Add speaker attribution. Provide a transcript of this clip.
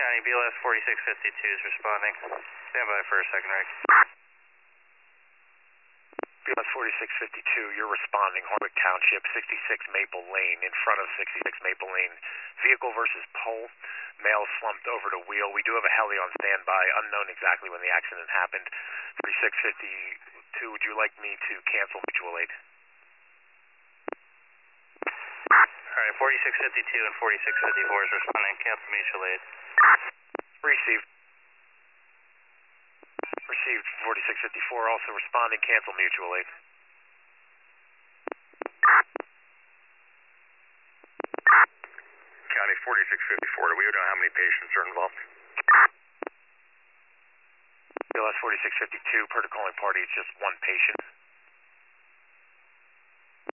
Speaker 1: County, BLS 4652 is responding. Stand by for a second, Rick.
Speaker 2: BLS 4652, you're responding. Hardwick Township, 66 Maple Lane, in front of 66 Maple Lane. Vehicle versus pole. Male slumped over to wheel. We do have a heli on standby, unknown exactly when the accident happened. 4652, would you like me to cancel mutual aid?
Speaker 1: Alright, 4652 and 4654 is responding. Cancel mutual aid.
Speaker 2: Received. Received 4654, also responding. Cancel mutual aid.
Speaker 3: County 4654, do we know how many patients are involved?
Speaker 2: BLS 4652, per the calling party, it's just one patient.